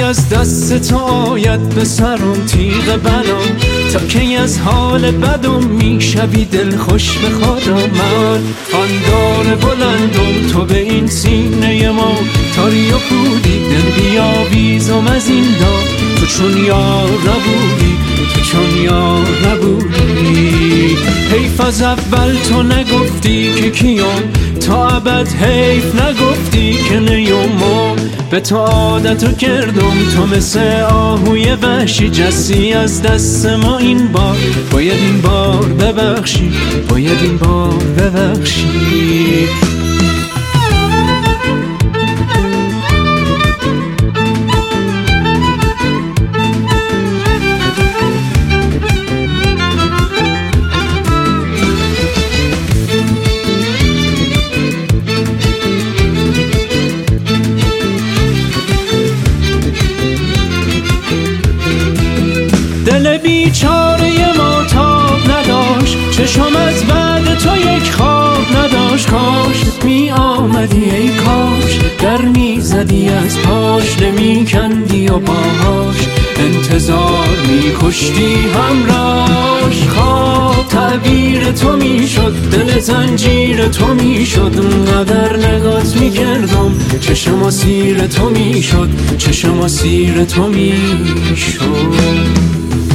از دست تو آید به سرم تیغ بلام، تا کی از حال بدم میشوی دل خوش به خدا. من خاندار بلندم تو به این سینه ما، تاری و پودی دل بیاویزم از این دار. تو چون یار نبودی، تو چون یار نبودی. حیف از اول تو نگفتی که کیم، تا ابد حیف نگفتی که نیومم. به تو عادتو کردم، تو مثل آهوی وحشی جستی از دست ما این بار. باید این بار ببخشی، باید این بار ببخشی. دل بیچاره ما تاب نداشت، چشم از بعد تو یک خواب نداشت. کاش می آمدی ای کاش، در می زدی از پاش، نمی کندی و باهاش انتظار می کشتی همراش. خواب تعبیر تو می شد، دل زنجیر تو می شد. اونقدر نگات می کردم، چشم اسیر تو می شد، چشم اسیر تو می شد.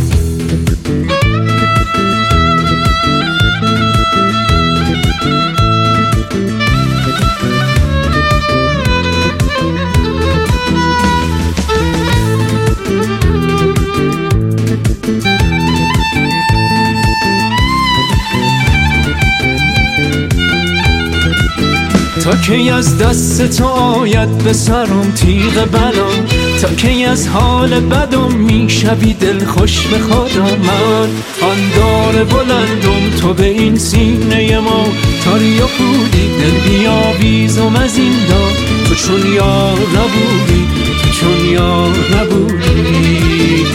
تا کی از دست تو آید به سرم تیغ بلام، تا کی از حال بدم میشوی دل خوش به خدا. من خاندار بلندم تو به این سینه ما، تاری و پودی دل بیاویزم از این دار. تو چون یار نبودی، تو چون یار نبودی.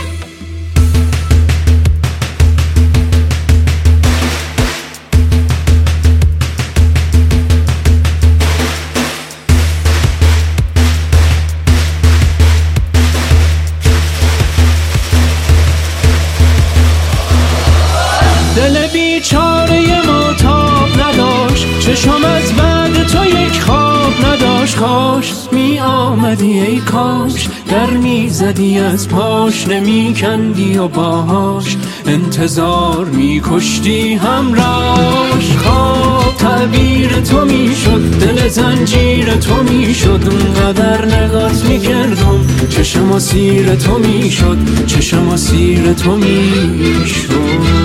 دل بیچاره ما تاب نداشت، چشم از بعد تو یک خواب نداشت. کاش می آمدی ای کاش، در می زدی از پاش، نمی کندی و باهاش انتظار می کشتی همراش. خواب تعبیر تو می شد، دل زنجیر تو می شد. اونقدر نگات می کردم، چشم اسیر تو می شد، چشم اسیر تو می شد.